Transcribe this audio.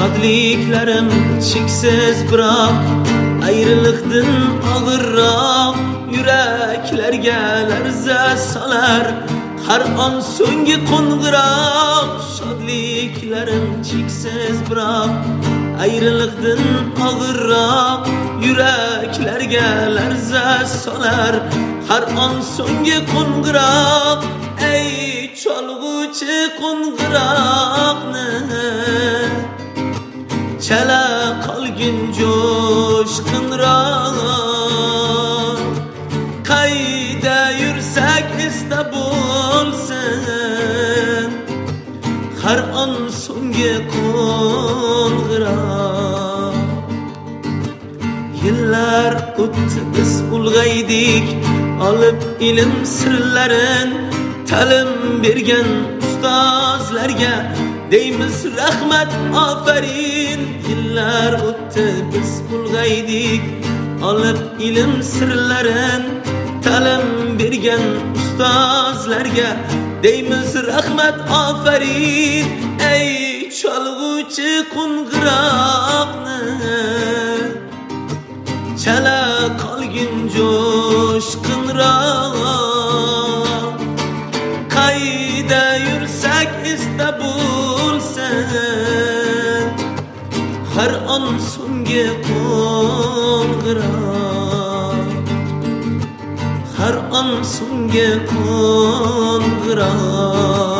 Şadliklarim cheksiz biroq ayriliqdan og'irroq yuraklarga larza solar har on so'nggi qo'ng'iroq. Şadliklarim cheksiz biroq ayriliqdan og'irroq yuraklarga larza solar har on so'nggi qo'ng'iroq. Ey chalg'uvchi qo'ng'iroqni chala qolgin jo'shqinroq. Qayda yursak esda bo'lsin har on so'nggi qo'ng'iroq. Yillar o'tdi biz ulg'aydik olib ilm sirlarin ta'lim bergan ustozlarga deymiz rahmat ofarin. Yillar o'tdi biz ulg'aydik olib ilm sirlarin ta'lim bergan ustozlarga deymiz rahmat ofarin. Ey chalg'uvchi qo'ng'iroqni chala qolgin jo'shqinroq. Qayda yursak esda bo'lsin har on so'nggi qo'ng'iroq. Har on so'nggi qo'ng'iroq.